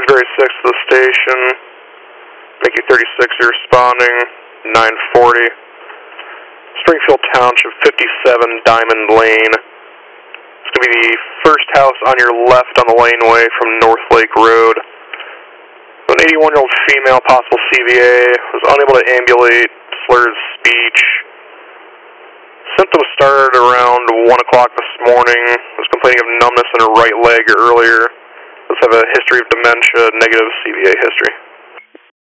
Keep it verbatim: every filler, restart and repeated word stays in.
Very six to the station. Mickey thirty-six, you're responding. nine forty. Springfield Township, fifty-seven Diamond Lane. It's going to be the first house on your left on the laneway from North Lake Road. An eighty-one-year-old female, possible C V A, was unable to ambulate, slurred speech. Symptoms started around one o'clock this morning. Was complaining of numbness in her right leg earlier. Does have a history of dementia, negative C V A history.